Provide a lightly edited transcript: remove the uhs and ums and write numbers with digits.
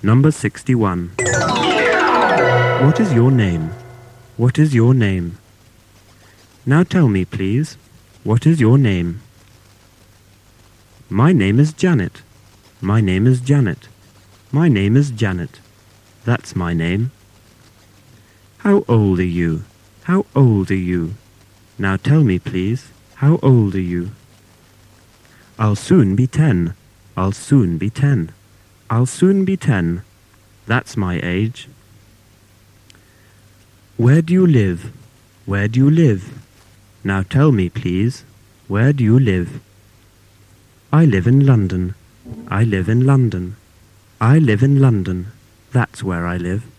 Number 61. What is your name? What is your name? Now tell me, please, what is your name? My name is Janet. My name is Janet. My name is Janet. That's my name. How old are you? How old are you? Now tell me, please, how old are you? I'll soon be 10. I'll soon be 10. I'll soon be 10. That's my age. Where do you live? Where do you live? Now tell me, please, where do you live? I live in London. I live in London. I live in London. That's where I live.